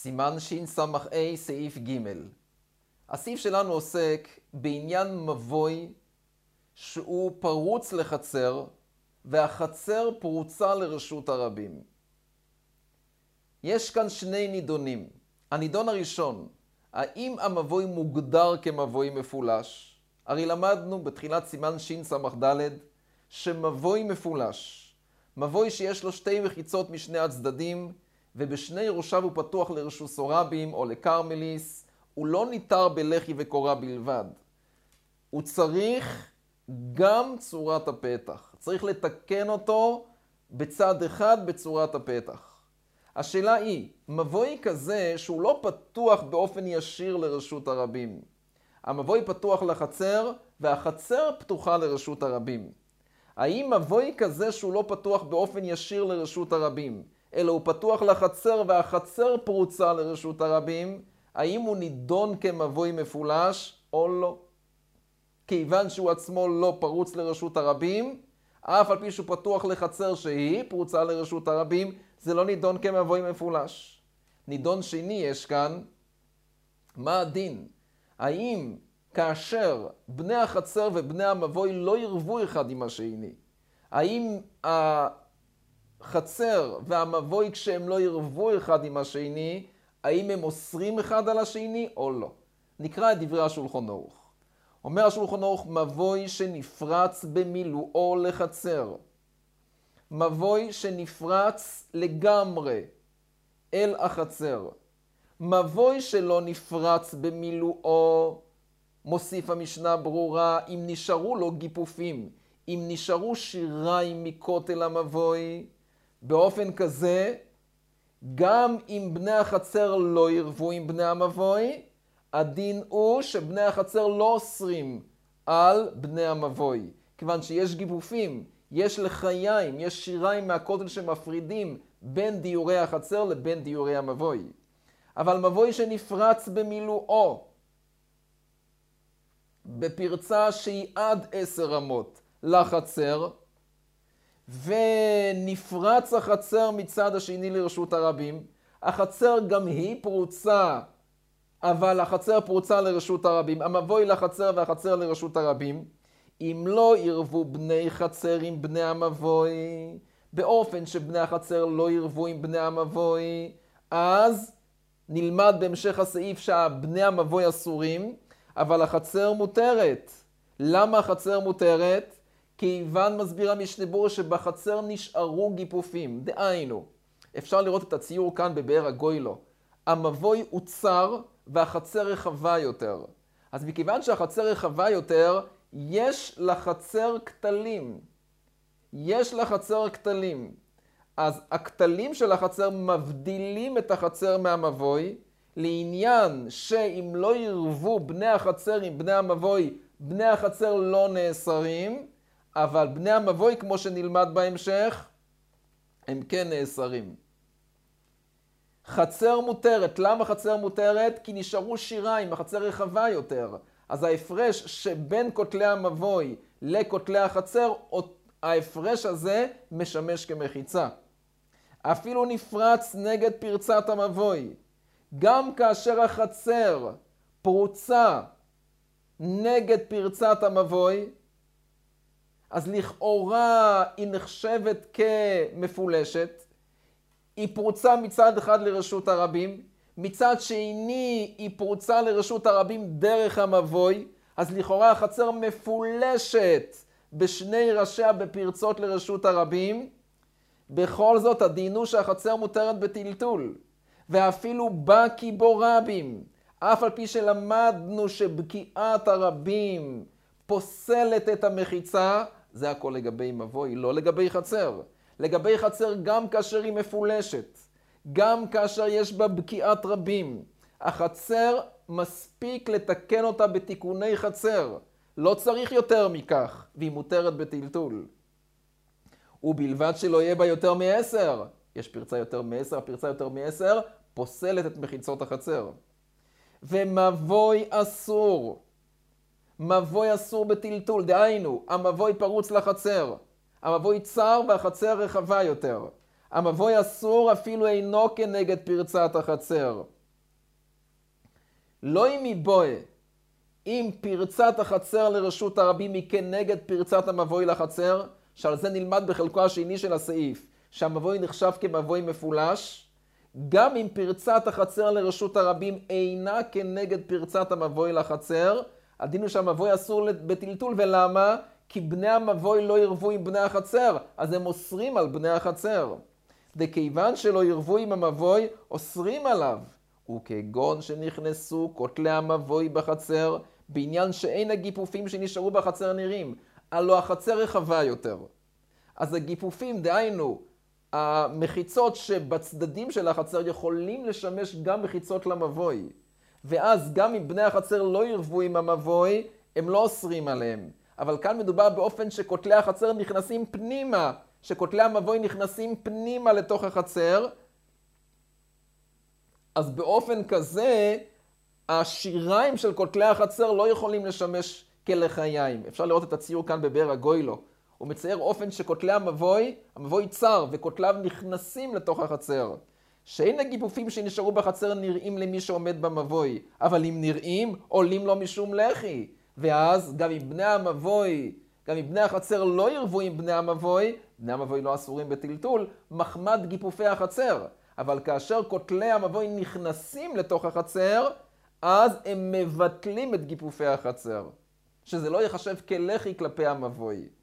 סימן שס"ה סעיף ג'. הסעיף שלנו עוסק בעניין מבוי שהוא פרוץ לחצר והחצר פרוצה לרשות הרבים. יש כאן שני נידונים. הנידון הראשון, האם המבוי מוגדר כמבוי מפולש? הרי למדנו בתחילת סימן שס"ד שמבוי מפולש, מבוי שיש לו שתי מחיצות משני הצדדים ובשני ראשיו הוא פתוח לרשוס רבים או לקרמליס, הוא לא ניתר בלחי וקורה בלבד. הוא צריך גם צורת הפתח. צריך לתקן אותו בצד אחד בצורת הפתח. השאלה היא, מבוי כזה שהוא לא פתוח באופן ישיר לרשות הרבים. המבוי פתוח לחצר והחצר פתוחה לרשות הרבים. האם מבוי כזה שהוא לא פתוח באופן ישיר לרשות הרבים, אלא הוא פתוח לחצר והחצר פרוצה לרשות הרבים, האם הוא נידון כמבוי מפולש או לא? כיוון שהוא עצמו לא פרוץ לרשות הרבים, אף על פי שהוא פתוח לחצר שהיא פרוצה לרשות הרבים, זה לא נידון כמבוי מפולש. נידון שני יש כאן, מה הדין? האם כאשר בני החצר ובני המבוי לא ירבו אחד עם השני, האם החצר והמבוי כשהם לא ירבו אחד עם השני, האם הם אוסרים אחד על השני או לא? נקרא את דברי השולחן ערוך. אומר השולחן ערוך, מבוי שנפרץ במילואו לחצר, מבוי שנפרץ לגמרי אל החצר, מבוי שלא נפרץ במילואו, מוסיף המשנה ברורה, אם נשארו לו גיפופים, אם נשארו שיריים מכותל המבוי, באופן כזה, גם אם בני החצר לא ירבו עם בני המבוי, הדין הוא שבני החצר לא אוסרים על בני המבוי. כיוון שיש גיפופים, יש לחיים, יש שיריים מהכותל שמפרידים בין דיורי החצר לבין דיורי המבוי. אבל מבוי שנפרץ במילואו, בפרצה שהיא עד 10 אמות לחצר, ונפרץ החצר מצד השני לרשות הרבים, החצר גם היא פרוצה, אבל החצר פרוצה לרשות הרבים, המבוי לחצר והחצר לרשות הרבים, אם לא ירבו בני חצר עם בני המבוי, באופן שבני החצר לא ירבו עם בני המבוי, אז נלמד בהמשך הסעיף שבני המבוי אסורים, אבל החצר מותרת. למה החצר מותרת? כיוון מסביר המשנה ברורה שבחצר נשארו גיפופים. דהיינו, אפשר לראות את הציור כאן בבאר הגוילו. המבוי הוא צר והחצר רחבה יותר. אז מכיוון שהחצר רחבה יותר, יש לחצר כתלים. יש לחצר כתלים. אז הכתלים של החצר מבדילים את החצר מהמבוי, לעניין שאם לא ירבו בני החצר עם בני המבוי, בני החצר לא נאסרים, אבל בני המבוי, כמו שנלמד בהמשך, הם כן נאסרים. חצר מותרת. למה חצר מותרת? כי נשארו שיריים, החצר רחבה יותר. אז ההפרש שבין כותלי המבוי לכותלי החצר, ההפרש הזה משמש כמחיצה. אפילו נפרץ נגד פרצת המבוי. גם כאשר החצר פרוצה נגד פרצת המבוי, אז לכאורה היא נחשבת כמפולשת. היא פרוצה מצד אחד לרשות הרבים, מצד שני היא פרוצה לרשות הרבים דרך המבוי, אז לכאורה החצר מפולשת בשני ראשיה בפרצות לרשות הרבים. בכל זאת הדין הוא שהחצר מותרת בטלטול, ואפילו בקי בו רבים, אף על פי שלמדנו שבקיעת הרבים פוסלת את המחיצה, זה הכל לגבי מבוי, לא לגבי חצר. לגבי חצר גם כאשר היא מפולשת, גם כאשר יש בה בקיעת רבים, החצר מספיק לתקן אותה בתיקוני חצר, לא צריך יותר מכך, והיא מותרת בטלטול. ובלבד שלא יהיה בה יותר מ10, יש פרצה יותר מ10, הפרצה יותר מ10, פוסלת את מחיצות החצר. ומבוי אסור. מבוי אסור בטלטול, דהיינו, המבוי פרוץ לחצר. המבוי צר והחצר רחבה יותר. המבוי אסור אפילו אינו כנגד פרצת החצר. לא אם מבוי, אם פרצת החצר לרשות הרבים היא כנגד פרצת המבוי לחצר, שעל זה נלמד בחלקו השני של הסעיף, שהמבוי נחשב כמבוי מפולש, גם אם פרצת החצר לרשות הרבים אינה כנגד פרצת המבוי לחצר, הדין הוא שהמבוי אסור בטלטול. ולמה? כי בני המבוי לא ירבו עם בני החצר, אז הם אוסרים על בני החצר. דכיוון שלא ירבו עם המבוי, אוסרים עליו. וכגון שנכנסו כותלי המבוי בחצר, בעניין שאין הגיפופים שנשארו בחצר נראים, הלא החצר רחבה יותר. אז הגיפופים, דהיינו, המחיצות שבצדדים של החצר יכולים לשמש גם מחיצות למבוי. ואז גם אם בני החצר לא ירבו עם המבוי, הם לא אוסרים עליהם. אבל כאן מדובר באופן שכותלי החצר נכנסים פנימה, שכותלי המבוי נכנסים פנימה לתוך החצר. אז באופן כזה, השיריים של כותלי החצר לא יכולים לשמש כלחיים. אפשר לראות את הציור כאן בבאר הגוילו. הוא מצייר אופן שכותלי המבוי צר וכותליו נכנסים לתוך החצר. שאין הגיפופים שנשארו בחצר נראים למי שעומד במבוי, אבל אם נראים, עולים לו משום לחי. ואז גם אם בני החצר לא ירבו עם בני המבוי, בני המבוי לא אסורים בטלטול, מחמד גיפופי החצר. אבל כאשר כותלי המבוי נכנסים לתוך החצר, אז הם מבטלים את גיפופי החצר. שזה לא יחשב כלחי כלפי המבוי.